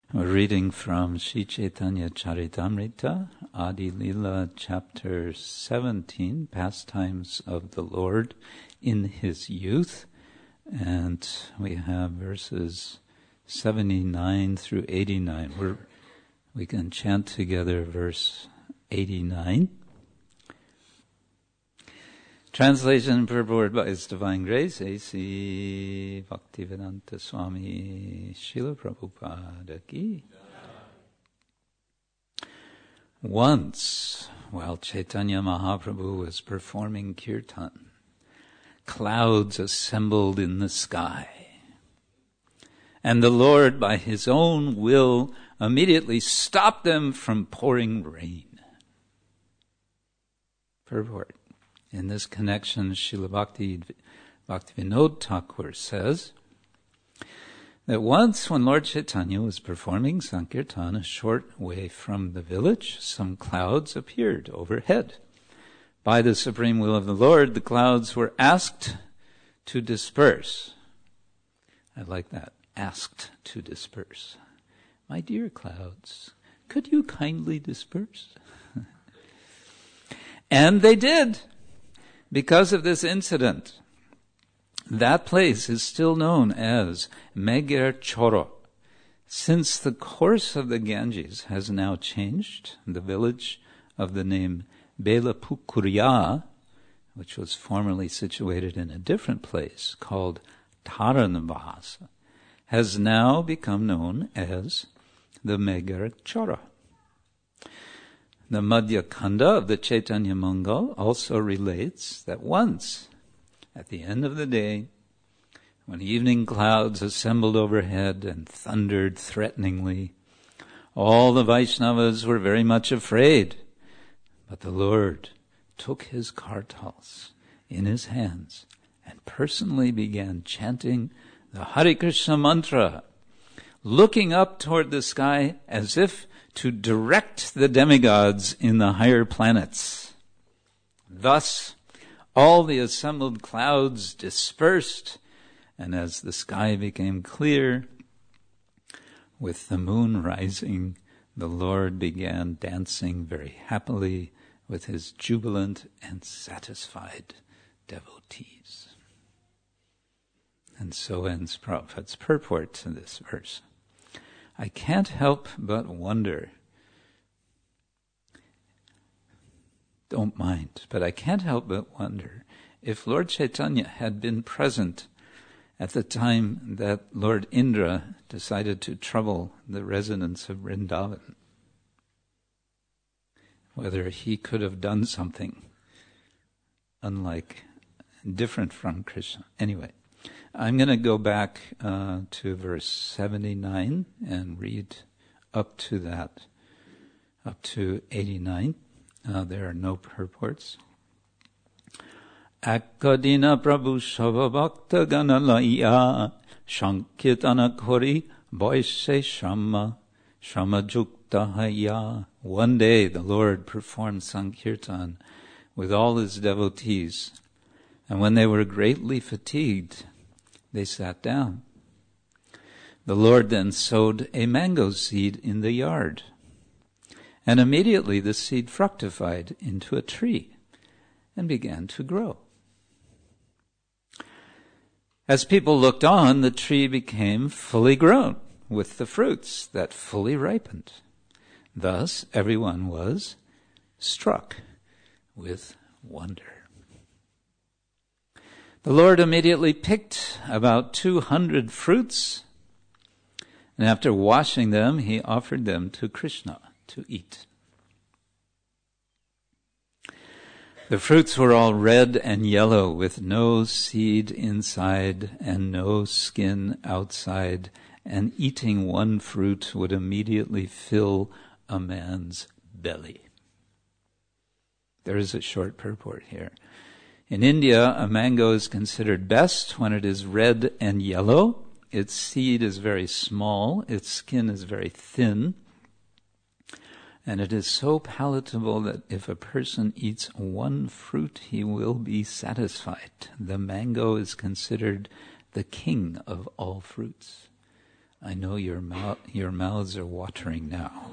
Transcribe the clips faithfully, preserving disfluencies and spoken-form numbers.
We're reading from Sri Chaitanya Charitamrita, Adi Lila, chapter seventeen, Pastimes of the Lord in His Youth. And we have verses seventy-nine through eighty-nine. We're, we can chant together verse eighty-nine. Translation and purport by His Divine Grace, A C Bhaktivedanta Swami Srila Prabhupada Ki. Once, while Chaitanya Mahaprabhu was performing kirtan, clouds assembled in the sky, and the Lord, by His own will, immediately stopped them from pouring rain. Purport. In this connection, Srila Bhakti, Bhaktivinoda Thakur says that once when Lord Chaitanya was performing Sankirtan a short way from the village, some clouds appeared overhead. By the supreme will of the Lord, the clouds were asked to disperse. I like that, asked to disperse. My dear clouds, could you kindly disperse? And they did. Because of this incident, that place is still known as Megher Choro. Since the course of the Ganges has now changed, the village of the name Belapukuria, which was formerly situated in a different place called Taranavasa, has now become known as the Megher Choro. The Madhya Kanda of the Chaitanya Mangal also relates that once, at the end of the day, when evening clouds assembled overhead and thundered threateningly, all the Vaishnavas were very much afraid. But the Lord took His kartals in His hands and personally began chanting the Hare Krishna mantra, looking up toward the sky as if to direct the demigods in the higher planets. Thus, all the assembled clouds dispersed, and as the sky became clear, with the moon rising, the Lord began dancing very happily with His jubilant and satisfied devotees. And so ends Prabhupada's purport to this verse. I can't help but wonder, don't mind, but I can't help but wonder if Lord Chaitanya had been present at the time that Lord Indra decided to trouble the residents of Vrindavan, whether he could have done something unlike, different from Krishna. Anyway, I'm going to go back uh, to verse seventy-nine and read up to that, up to eighty-nine. Uh, there are no purports. Akkadina Prabhu Shavabhakta Ganalaya Shankirtana Kori Boise Shama Shama Jukta Haya. One day the Lord performed Sankirtan with all His devotees, and when they were greatly fatigued, they sat down. The Lord then sowed a mango seed in the yard, and immediately the seed fructified into a tree and began to grow. As people looked on, the tree became fully grown with the fruits that fully ripened. Thus everyone was struck with wonder. The Lord immediately picked about two hundred fruits, and after washing them, He offered them to Krishna to eat. The fruits were all red and yellow, with no seed inside and no skin outside, and eating one fruit would immediately fill a man's belly. There is a short purport here. In India, a mango is considered best when it is red and yellow. Its seed is very small, its skin is very thin, and it is so palatable that if a person eats one fruit, he will be satisfied. The mango is considered the king of all fruits. I know your mouth, your mouths are watering now.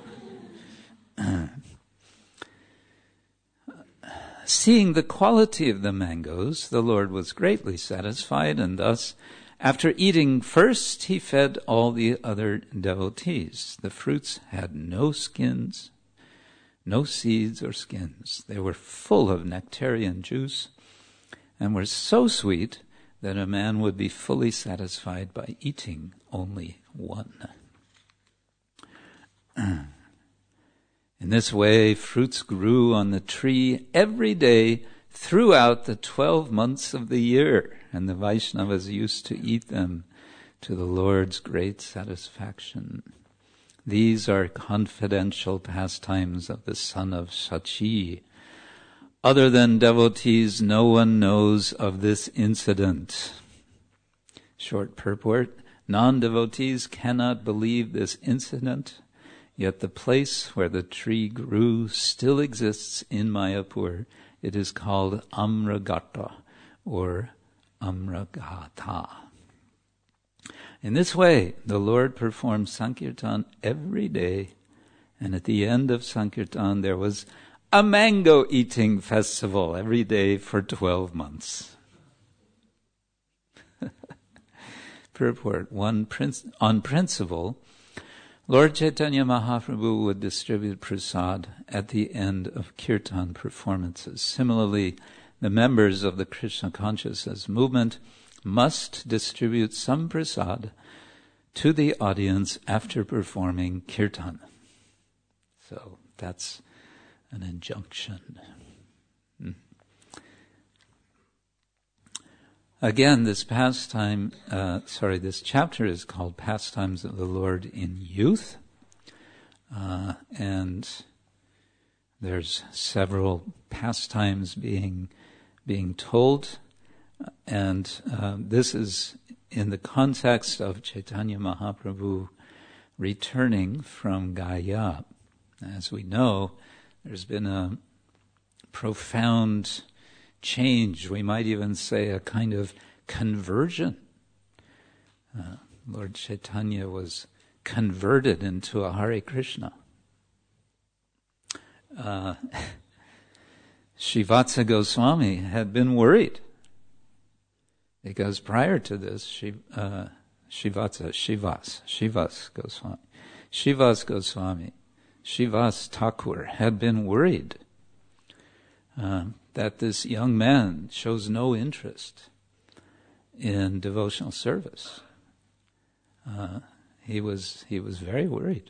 Seeing the quality of the mangoes, the Lord was greatly satisfied, and thus, after eating first, he fed all the other devotees. The fruits had no skins, no seeds or skins. They were full of nectarian juice and were so sweet that a man would be fully satisfied by eating only one. In this way, fruits grew on the tree every day throughout the twelve months of the year, and the Vaishnavas used to eat them to the Lord's great satisfaction. These are confidential pastimes of the son of Sachi. Other than devotees, no one knows of this incident. Short purport, non-devotees cannot believe this incident, yet the place where the tree grew still exists in Mayapur. It is called Amragata, or Amragata. In this way, the Lord performed Sankirtan every day, and at the end of Sankirtan there was a mango eating festival every day for twelve months. Purport. One prin- on principle, Lord Chaitanya Mahaprabhu would distribute prasad at the end of kirtan performances. Similarly, the members of the Krishna consciousness movement must distribute some prasad to the audience after performing kirtan. So that's an injunction. Hmm. Again, this pastime, uh, sorry, this chapter is called Pastimes of the Lord in Youth. Uh, and there's several pastimes being being told. And uh, this is in the context of Chaitanya Mahaprabhu returning from Gaya. As we know, there's been a profound change, we might even say a kind of conversion. Uh, Lord Chaitanya was converted into a Hare Krishna. Uh, Shivatsa Goswami had been worried because prior to this, Shiv, uh, Shivatsa, Shivas, Shivas Goswami, Shivas Goswami, Shivas Thakur had been worried uh, that this young man shows no interest in devotional service. Uh, he was he was very worried,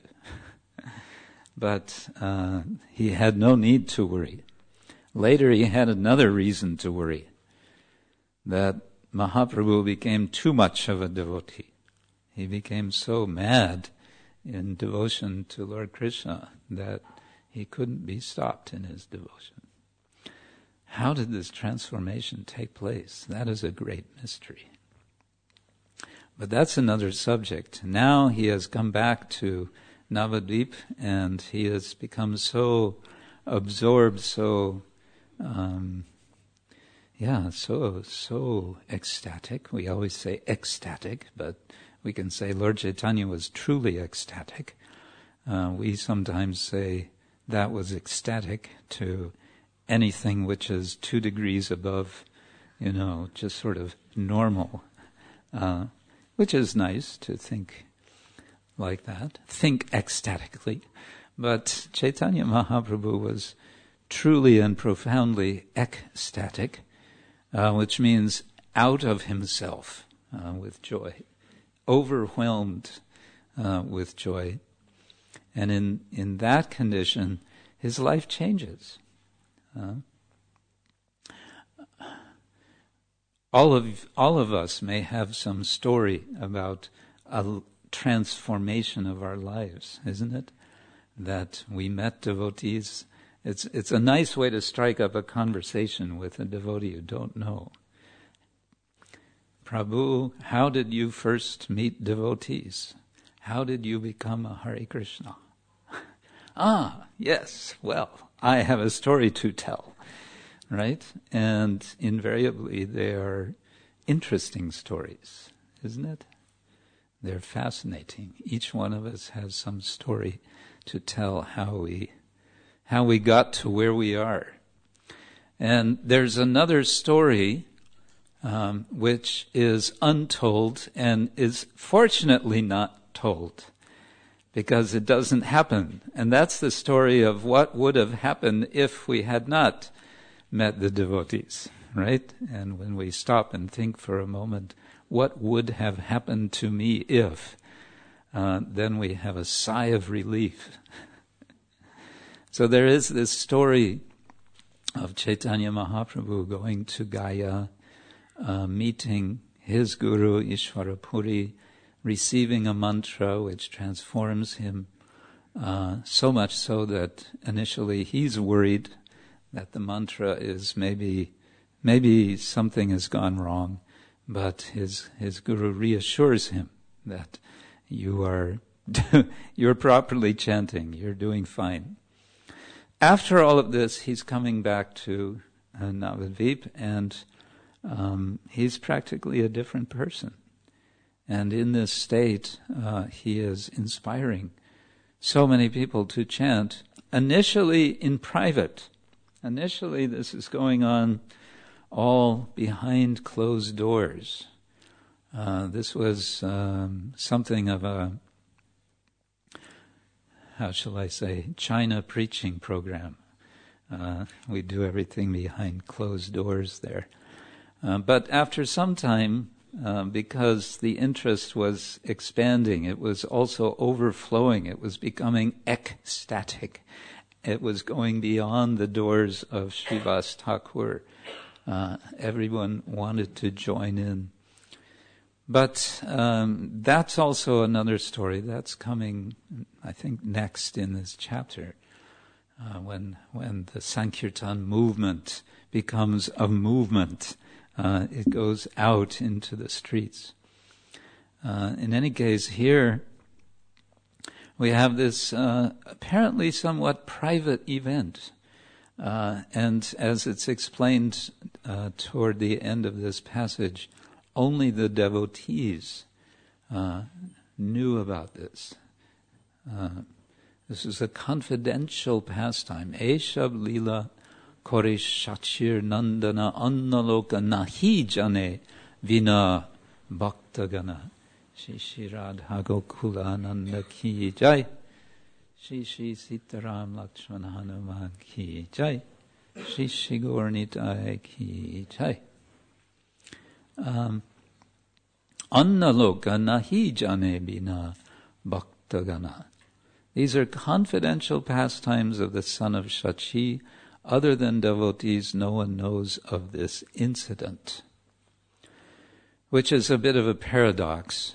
but uh, he had no need to worry. Later, he had another reason to worry: that Mahaprabhu became too much of a devotee. He became so mad in devotion to Lord Krishna that he couldn't be stopped in his devotion. How did this transformation take place? That is a great mystery. But that's another subject. Now he has come back to Navadvip and he has become so absorbed, so, um, yeah, so, so ecstatic. We always say ecstatic, but we can say Lord Chaitanya was truly ecstatic. Uh, we sometimes say that was ecstatic to anything which is two degrees above, you know, just sort of normal, uh, which is nice to think like that, think ecstatically. But Chaitanya Mahaprabhu was truly and profoundly ecstatic, uh, which means out of himself uh, with joy, overwhelmed uh, with joy. And in, in that condition, his life changes. Uh, all of all of us may have some story about a transformation of our lives, isn't it? That we met devotees. It's it's a nice way to strike up a conversation with a devotee you don't know. Prabhu, how did you first meet devotees? How did you become a Hare Krishna? Ah, yes, well, I have a story to tell, right? And invariably they are interesting stories, isn't it? They're fascinating. Each one of us has some story to tell how we how we got to where we are. And there's another story um, which is untold and is fortunately not told because it doesn't happen. And that's the story of what would have happened if we had not met the devotees, right? And when we stop and think for a moment, what would have happened to me if, uh, then we have a sigh of relief. So there is this story of Chaitanya Mahaprabhu going to Gaya, uh, meeting his guru Ishwarapuri, receiving a mantra which transforms him, uh, so much so that initially he's worried that the mantra is maybe, maybe something has gone wrong, but his, his guru reassures him that you are, you're properly chanting, you're doing fine. After all of this, he's coming back to uh, Navadvip, and um, he's practically a different person. And in this state, uh, he is inspiring so many people to chant, initially in private. Initially, this is going on all behind closed doors. Uh, this was um, something of a, how shall I say, China preaching program. Uh, we do everything behind closed doors there. Uh, but after some time, uh, because the interest was expanding, it was also overflowing, it was becoming ecstatic. It was going beyond the doors of Srivas Thakur. Uh, everyone wanted to join in. But um, that's also another story that's coming, I think, next in this chapter, uh, when when the Sankirtan movement becomes a movement. Uh, it goes out into the streets. Uh, in any case, here we have this uh, apparently somewhat private event. Uh, and as it's explained uh, toward the end of this passage, only the devotees uh, knew about this. Uh, this is a confidential pastime. Eshab lila korish shachir nandana annaloka nahi jane vina bhaktagana. Shri Shri Radha Gokula Nanda ki jai. Shri Shri Sitaram Lakshmana Hanuman ki jai. Shri Shri Gaurnitai ki jai. Um, Annaloka nahi jane bina bhaktagana. These are confidential pastimes of the son of Shachi. Other than devotees, no one knows of this incident. Which is a bit of a paradox.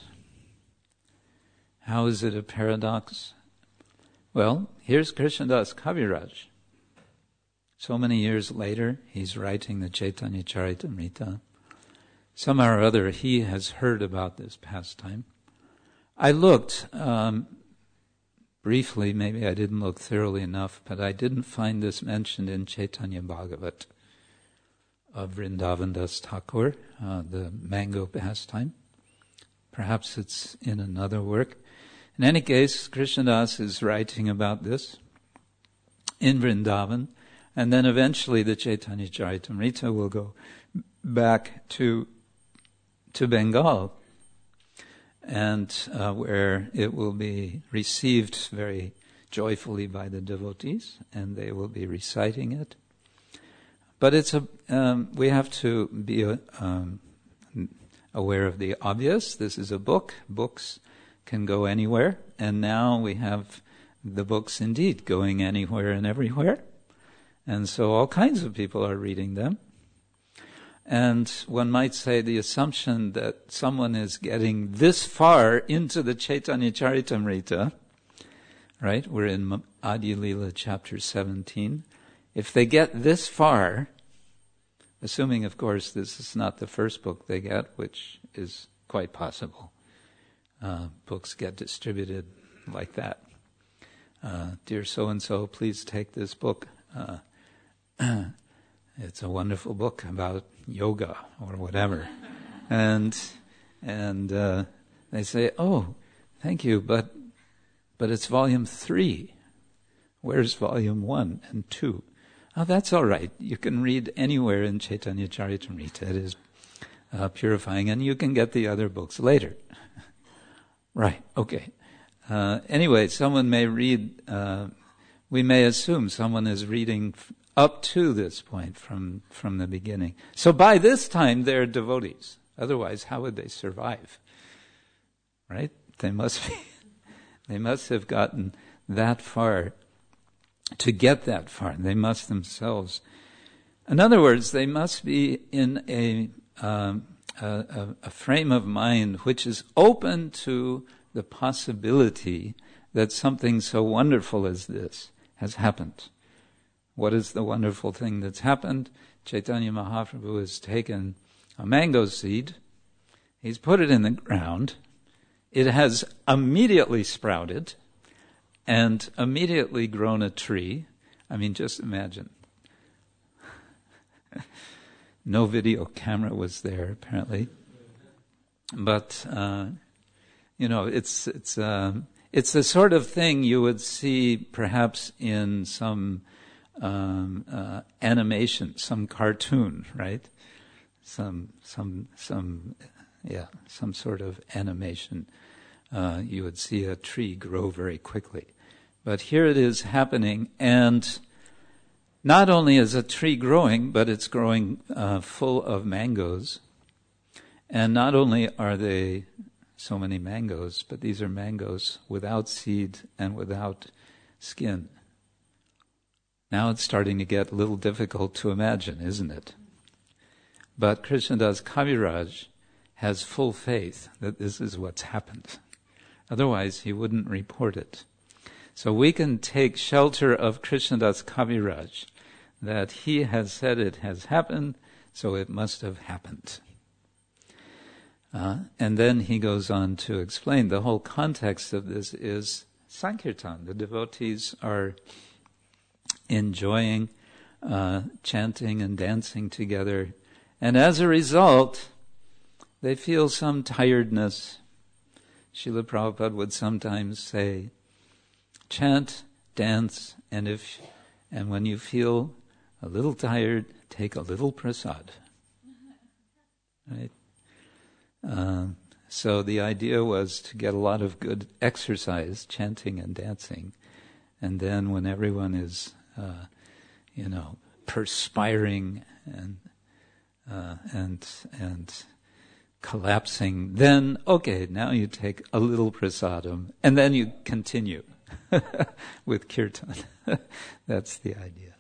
How is it a paradox? Well, here's Krishnadas Kaviraj. So many years later, he's writing the Chaitanya Charitamrita. Somehow or other, he has heard about this pastime. I looked um, briefly, maybe I didn't look thoroughly enough, but I didn't find this mentioned in Chaitanya Bhagavat of Vrindavan Das Thakur, uh, the mango pastime. Perhaps it's in another work. In any case, Krishnadas is writing about this in Vrindavan, and then eventually the Chaitanya Charitamrita will go back to to Bengal, and uh, where it will be received very joyfully by the devotees, and they will be reciting it. But it's a um, we have to be uh, um, aware of the obvious. This is a book. Books can go anywhere, and now we have the books indeed going anywhere and everywhere, and so all kinds of people are reading them. And one might say the assumption that someone is getting this far into the Chaitanya Charitamrita, right? We're in Adi Lila chapter seventeen. If they get this far, assuming, of course, this is not the first book they get, which is quite possible. Uh, books get distributed like that. Uh, dear so-and-so, please take this book. Uh, it's a wonderful book about yoga or whatever. and and uh, they say, "Oh, thank you, but but it's volume three. Where's volume one and two?" Oh, that's all right. You can read anywhere in Chaitanya Charitamrita. It is uh, purifying, and you can get the other books later. Right, okay. Uh, anyway, someone may read, uh, we may assume someone is reading f- up to this point from, from the beginning. So by this time, they're devotees. Otherwise, how would they survive? Right? They must be, they must have gotten that far. To get that far, they must themselves. In other words, they must be in a, um, a, a frame of mind which is open to the possibility that something so wonderful as this has happened. What is the wonderful thing that's happened? Chaitanya Mahaprabhu has taken a mango seed, he's put it in the ground, it has immediately sprouted, and immediately grown a tree. I mean, just imagine. No video camera was there, apparently. But, uh, you know, it's it's um, it's the sort of thing you would see perhaps in some um, uh, animation, some cartoon, right? Some some some yeah, some sort of animation. Uh, you would see a tree grow very quickly. But here it is happening, and not only is a tree growing, but it's growing uh, full of mangoes. And not only are they so many mangoes, but these are mangoes without seed and without skin. Now it's starting to get a little difficult to imagine, isn't it? But Krishnadas Kaviraj has full faith that this is what's happened. Otherwise, he wouldn't report it. So we can take shelter of Krishnadas Kaviraj, that he has said it has happened, so it must have happened. Uh, and then he goes on to explain the whole context of this is Sankirtan. The devotees are enjoying uh, chanting and dancing together, and as a result, they feel some tiredness. Srila Prabhupada would sometimes say, chant, dance, and if and when you feel a little tired, take a little prasad. Right? Uh, so the idea was to get a lot of good exercise, chanting and dancing, and then when everyone is, uh, you know, perspiring and uh, and and collapsing, then okay, now you take a little prasadam, and then you continue with kirtan. That's the idea.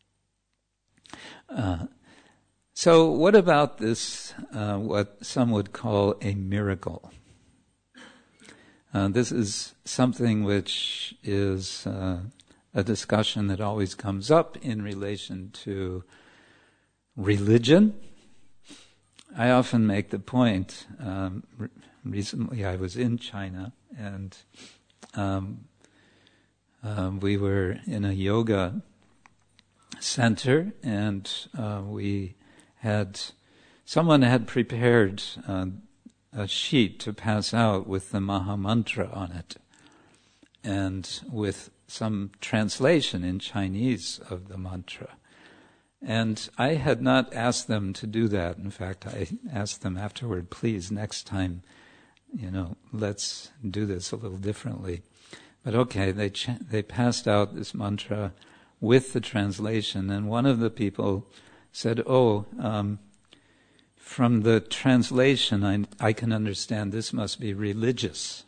Uh, so what about this, uh, what some would call a miracle? Uh, this is something which is uh, a discussion that always comes up in relation to religion. I often make the point, um, re- recently I was in China, and um, um, we were in a yoga center, and uh, we had, someone had prepared uh, a sheet to pass out with the Maha Mantra on it, and with some translation in Chinese of the mantra. And I had not asked them to do that. In fact, I asked them afterward, please, next time, you know, let's do this a little differently. But okay, they ch- they passed out this mantra with the translation, and one of the people said, oh, um, from the translation, I, I can understand this must be religious.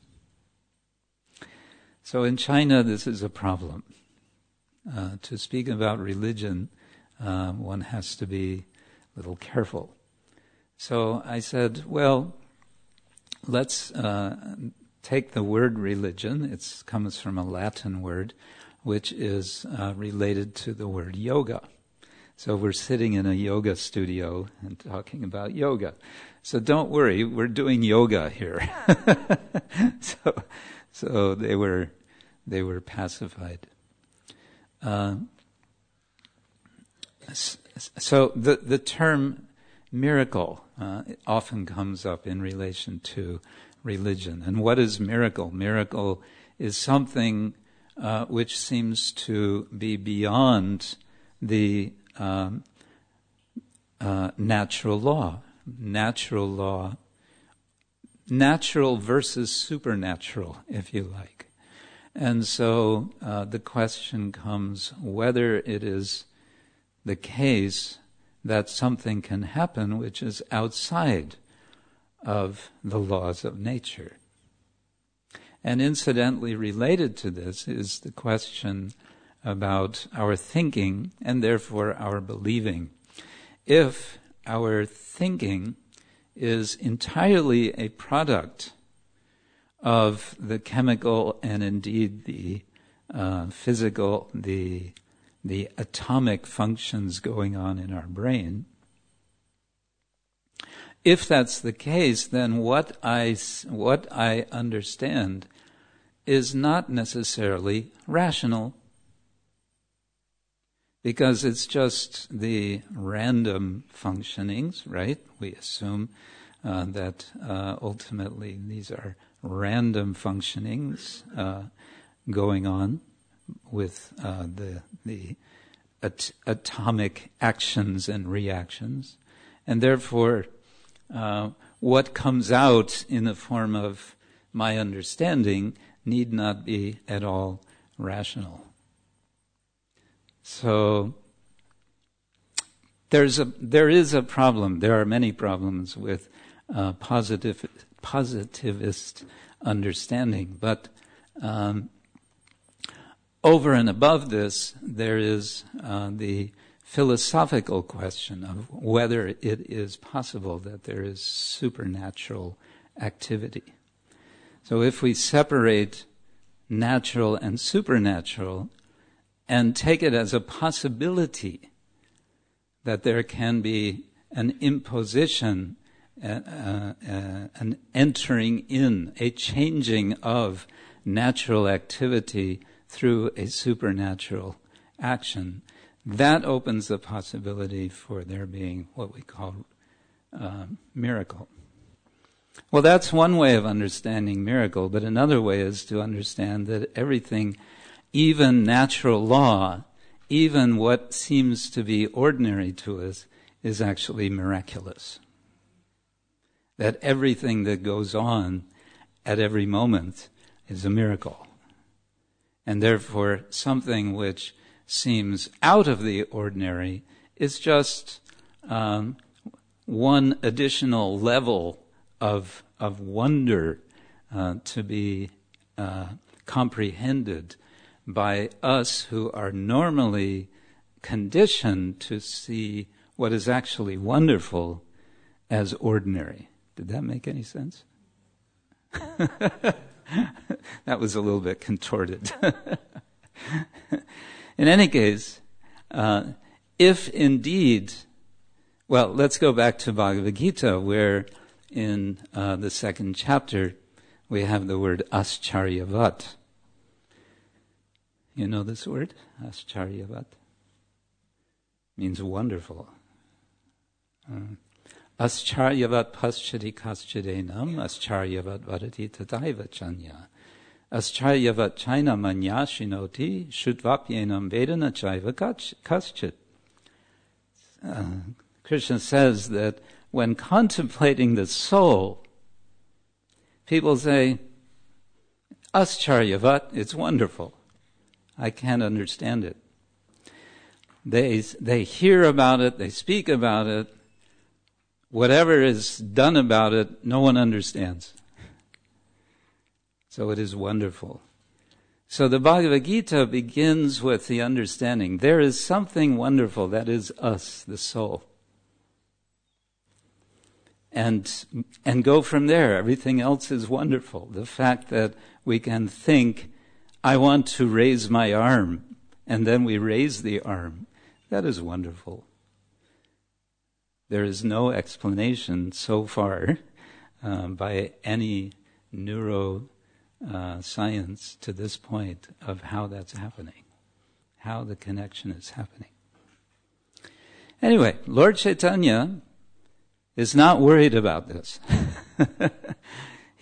So in China, this is a problem. Uh, to speak about religion, uh, one has to be a little careful. So I said, well, let's uh, take the word religion. It comes from a Latin word, which is uh, related to the word yoga. So we're sitting in a yoga studio and talking about yoga. So don't worry, we're doing yoga here. so, so they were, they were pacified. Uh, so the the term miracle uh, often comes up in relation to religion. And what is miracle? Miracle is something uh, which seems to be beyond the um, uh, natural law. Natural law, natural versus supernatural, if you like. And so uh, the question comes whether it is the case that something can happen which is outside of the laws of nature. And incidentally related to this is the question about our thinking and therefore our believing. If our thinking is entirely a product of the chemical and indeed the uh, physical, the the atomic functions going on in our brain, if that's the case, then what I what I understand is not necessarily rational, because it's just the random functionings, right? We assume uh, that uh, ultimately these are random functionings uh, going on with uh, the the at- atomic actions and reactions, and therefore uh, what comes out in the form of my understanding need not be at all rational. So there's a there is a problem. There are many problems with uh, positive positivist understanding, but um, over and above this, there is uh, the philosophical question of whether it is possible that there is supernatural activity. So if we separate natural and supernatural and take it as a possibility that there can be an imposition, uh, uh, uh, an entering in, a changing of natural activity through a supernatural action, that opens the possibility for there being what we call uh, miracle. Well, that's one way of understanding miracle, but another way is to understand that everything, even natural law, even what seems to be ordinary to us, is actually miraculous. That everything that goes on at every moment is a miracle. And therefore, something which seems out of the ordinary is just um, one additional level of of wonder uh, to be uh, comprehended by us who are normally conditioned to see what is actually wonderful as ordinary. Did that make any sense? That was a little bit contorted. In any case, uh, if indeed, well, let's go back to Bhagavad Gita, where in uh, the second chapter we have the word ascharyavat. You know this word, ascharyavat? Means wonderful. Uh, ascharyavat paschati kaschidenam, ascharyavat vadati tataiva chanya. Ascharyavat chaina manya shinoti, shutvapyenam vedana chaiva kaschit. Uh, Krishna says that when contemplating the soul, people say, ascharyavat, it's wonderful. I can't understand it. They they hear about it, they speak about it. Whatever is done about it, no one understands. So it is wonderful. So the Bhagavad Gita begins with the understanding there is something wonderful, that is us, the soul. And and go from there. Everything else is wonderful. The fact that we can think, I want to raise my arm, and then we raise the arm, that is wonderful. There is no explanation so far uh, by any neuro uh, science to this point of how that's happening, how the connection is happening. Anyway, Lord Chaitanya is not worried about this.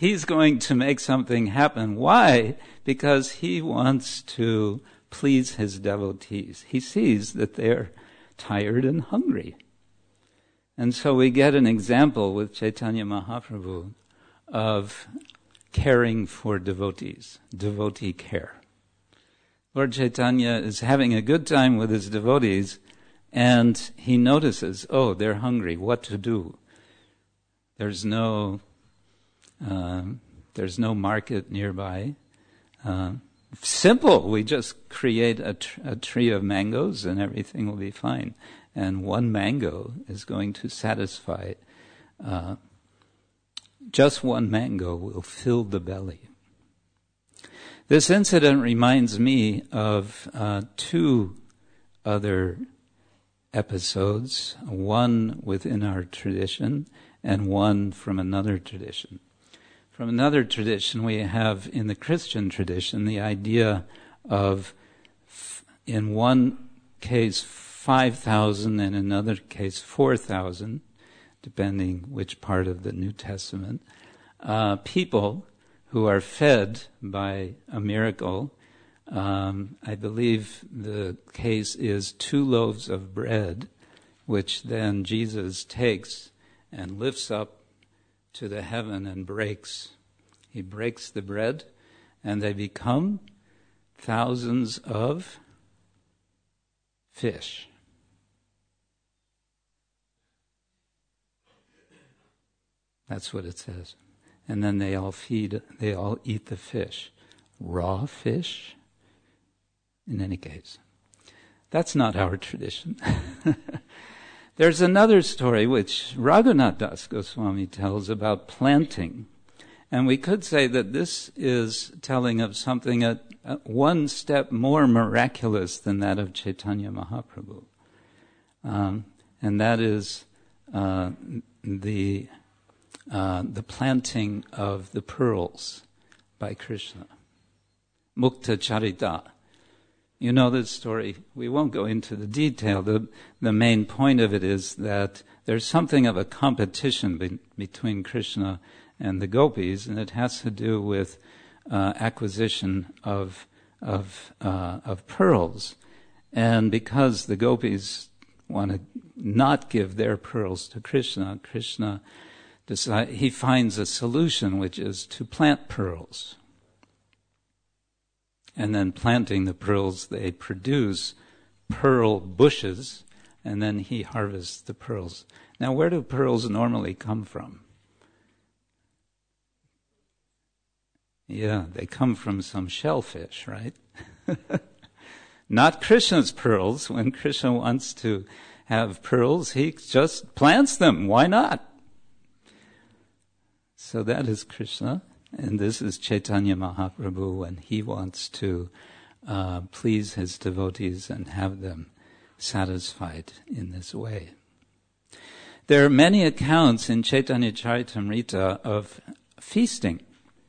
he's going to make something happen. Why? Because he wants to please his devotees. He sees that they're tired and hungry. And so we get an example with Chaitanya Mahaprabhu of caring for devotees, devotee care. Lord Chaitanya is having a good time with his devotees, and he notices, oh, they're hungry, what to do? There's no, uh, there's no market nearby. Uh, simple, we just create a, tr- a tree of mangoes and everything will be fine. And one mango is going to satisfy, uh, just one mango will fill the belly. This incident reminds me of uh, two other episodes, one within our tradition and one from another tradition. From another tradition, we have in the Christian tradition the idea of, in one case, five thousand, and in another case, four thousand, depending which part of the New Testament, uh, people who are fed by a miracle. Um, I believe the case is two loaves of bread, which then Jesus takes and lifts up to the heaven and breaks. He breaks the bread, and they become thousands of fish. That's what it says. And then they all feed, they all eat the fish. Raw fish? In any case, that's not our tradition. There's another story which Raghunath Das Goswami tells about planting. And we could say that this is telling of something at, at one step more miraculous than that of Chaitanya Mahaprabhu. Um, and that is uh, the uh, the planting of the pearls by Krishna. Mukta Charita. You know this story. We won't go into the detail. The, the main point of it is that there's something of a competition be, between Krishna and the gopis, and it has to do with uh, acquisition of of uh, of pearls. And because the gopis want to not give their pearls to Krishna, Krishna decide, he finds a solution, which is to plant pearls. And then planting the pearls, they produce pearl bushes, and then he harvests the pearls. Now, where do pearls normally come from? Yeah, they come from some shellfish, right? Not Krishna's pearls. When Krishna wants to have pearls, he just plants them. Why not? So that is Krishna. And this is Chaitanya Mahaprabhu when he wants to uh, please his devotees and have them satisfied in this way. There are many accounts in Chaitanya Charitamrita of feasting.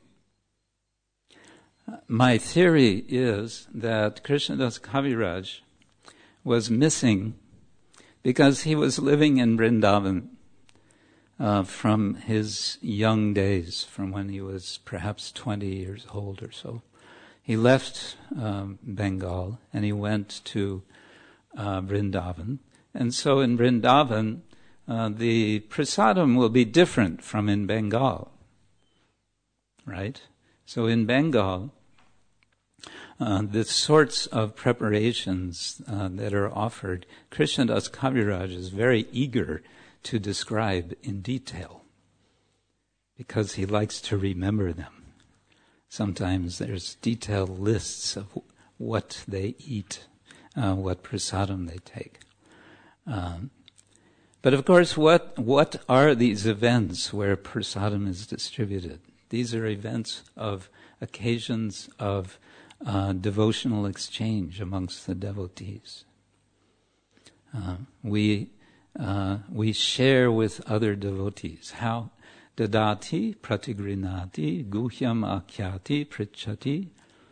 My theory is that Krishnadas Kaviraj was missing because he was living in Vrindavan Uh, from his young days, from when he was perhaps twenty years old or so. He left um, Bengal and he went to uh, Vrindavan. And so in Vrindavan, uh, the prasadam will be different from in Bengal, right? So in Bengal, uh, the sorts of preparations uh, that are offered, Krishnadas Kaviraj is very eager to describe in detail because he likes to remember them. Sometimes there's detailed lists of what they eat, uh, what prasadam they take. Um, but of course, what what are these events where prasadam is distributed? These are events of occasions of uh, devotional exchange amongst the devotees. Uh, we Uh, we share with other devotees. How? Dadati pratigrinati guhyam akhyati prichati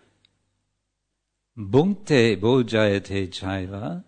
bhunkte bojayate chaiva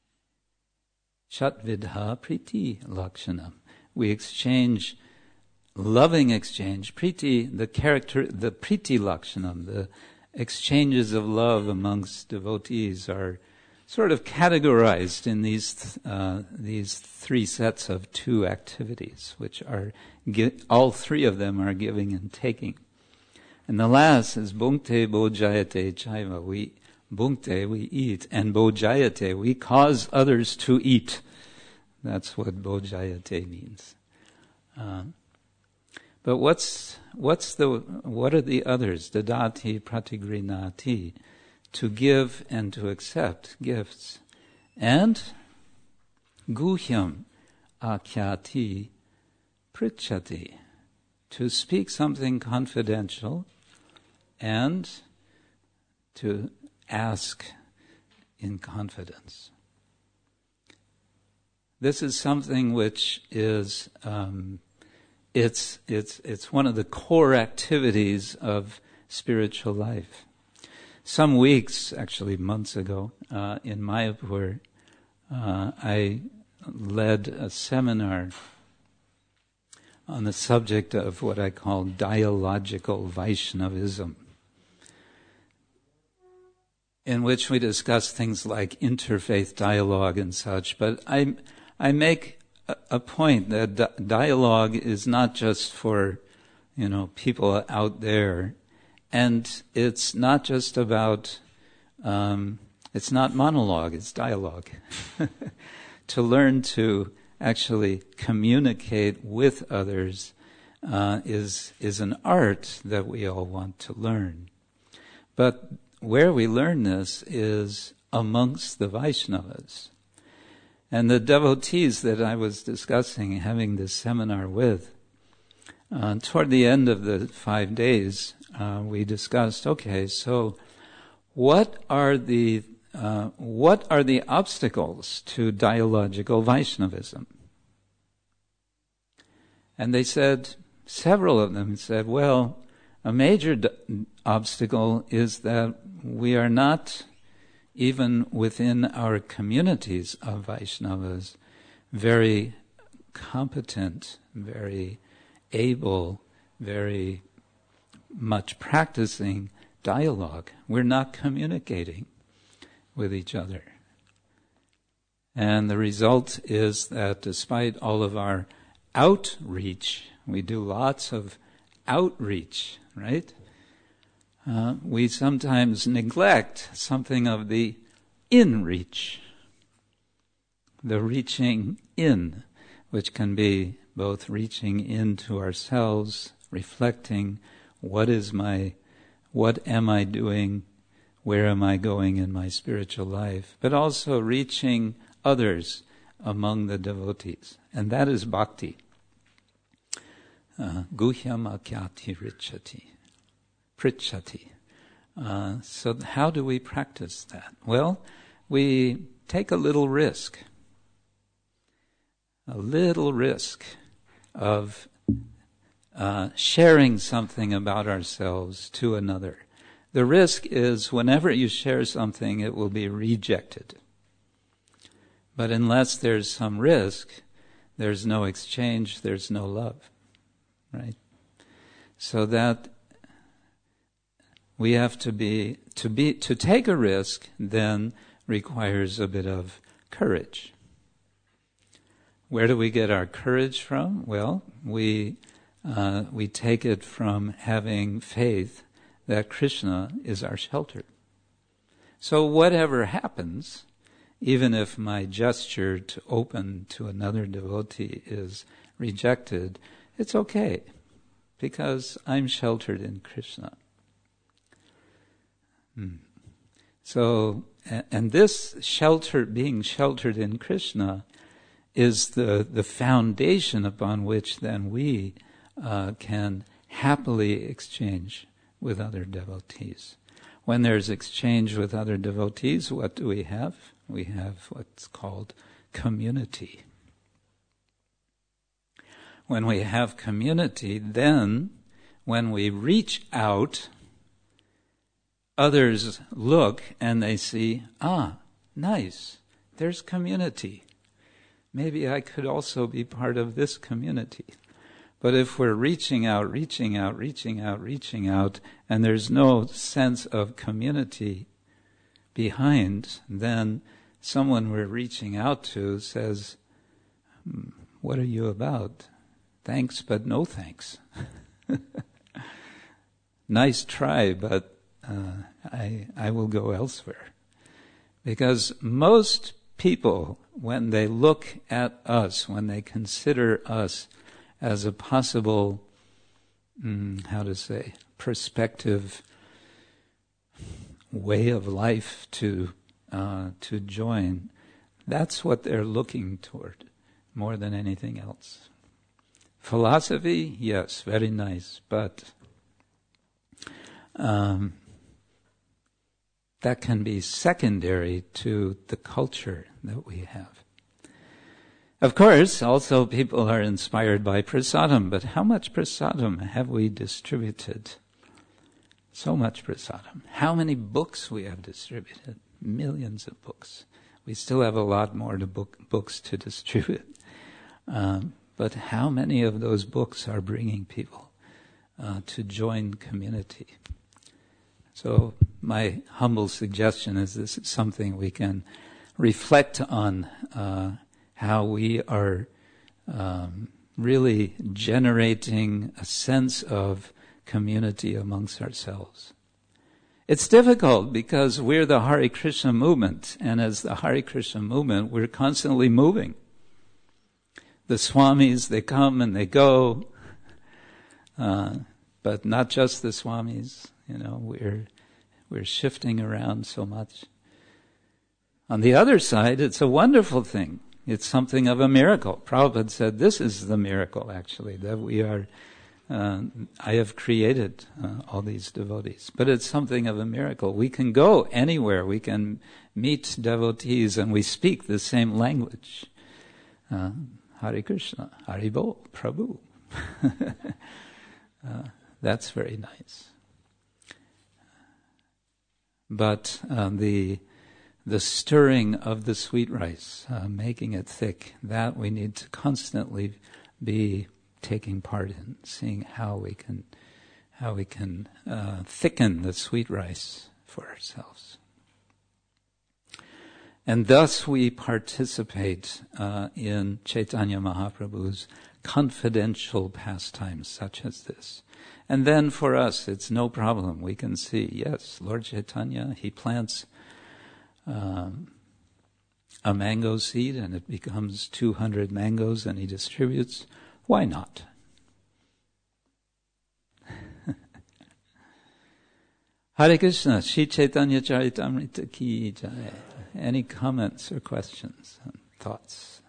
shatvidha priti lakshanam. We exchange loving exchange, priti, the character, the priti lakshanam, the exchanges of love amongst devotees are sort of categorized in these uh, these three sets of two activities, which are gi- all three of them are giving and taking. And the last is bhukte bojayate chaiva. We bhukte, we eat, and bojayate, we cause others to eat. That's what bojayate means. Uh, but what's what's the what are the others? Dadati pratigrinati, to give and to accept gifts, and guhyam akyati prichati, to speak something confidential and to ask in confidence. This is something which is um, it's it's it's one of the core activities of spiritual life. Some weeks, actually months ago, uh, in Mayapur, uh, I led a seminar on the subject of what I call dialogical Vaishnavism, in which we discuss things like interfaith dialogue and such. But I, I make a, a point that di- dialogue is not just for, you know, people out there. And it's not just about, um, it's not monologue, it's dialogue. To learn to actually communicate with others uh, is is an art that we all want to learn. But where we learn this is amongst the Vaishnavas. And the devotees that I was discussing, having this seminar with, uh, toward the end of the five days, Uh, we discussed, okay, so what are the uh, what are the obstacles to dialogical Vaishnavism? And they said, several of them said, well, a major d- obstacle is that we are not, even within our communities of Vaishnavas, very competent, very able, very much practicing dialogue. We're not communicating with each other. And the result is that despite all of our outreach, we do lots of outreach, right? Uh, we sometimes neglect something of the in-reach, the reaching in, which can be both reaching into ourselves, reflecting, What is my, what am I doing? Where am I going in my spiritual life? But also reaching others among the devotees. And that is bhakti. Uh, Guhyam akyati richati. Prichati. Uh, so how do we practice that? Well, we take a little risk. A little risk of Uh, sharing something about ourselves to another. The risk is whenever you share something, it will be rejected. But unless there's some risk, there's no exchange, there's no love, right? So that we have to be, to be, to take a risk then requires a bit of courage. Where do we get our courage from? Well, we Uh, we take it from having faith that Krishna is our shelter. So whatever happens, even if my gesture to open to another devotee is rejected, it's okay, because I'm sheltered in Krishna. Hmm. So, and this shelter, being sheltered in Krishna, is the, the foundation upon which then we Uh, can happily exchange with other devotees. When there's exchange with other devotees, what do we have? We have what's called community. When we have community, then when we reach out, others look and they see, ah, nice, there's community. Maybe I could also be part of this community. But if we're reaching out, reaching out, reaching out, reaching out, and there's no sense of community behind, then someone we're reaching out to says, hmm, what are you about? Thanks, but no thanks. Nice try, but uh, I I will go elsewhere. Because most people, when they look at us, when they consider us as a possible, mm, how to say, perspective, way of life to uh, to join, that's what they're looking toward more than anything else. Philosophy, yes, very nice, but um, that can be secondary to the culture that we have. Of course, also people are inspired by prasadam, but how much prasadam have we distributed? So much prasadam. How many books we have distributed? Millions of books. We still have a lot more to book, books to distribute. Um, but how many of those books are bringing people uh, to join community? So my humble suggestion is this is something we can reflect on, uh, how we are um, really generating a sense of community amongst ourselves. It's difficult because we're the Hare Krishna movement, and as the Hare Krishna movement, we're constantly moving. The Swamis, they come and they go, uh, but not just the Swamis. You know, we're we're shifting around so much. On the other side, it's a wonderful thing. It's something of a miracle. Prabhupada said this is the miracle, actually, that we are, uh, I have created uh, all these devotees. But it's something of a miracle. We can go anywhere. We can meet devotees and we speak the same language. Uh, Hare Krishna, Hare Bol, Prabhu. uh, that's very nice. But uh, the the stirring of the sweet rice, uh, making it thick, that we need to constantly be taking part in, seeing how we can how we can uh, thicken the sweet rice for ourselves. And thus we participate uh, in Chaitanya Mahaprabhu's confidential pastimes such as this. And then for us, it's no problem. We can see, yes, Lord Chaitanya, he plants um, a mango seed and it becomes two hundred mangoes and he distributes. Why not? Hare Krishna, Shri Chaitanya Charitamrita ki jai. Any comments or questions and thoughts?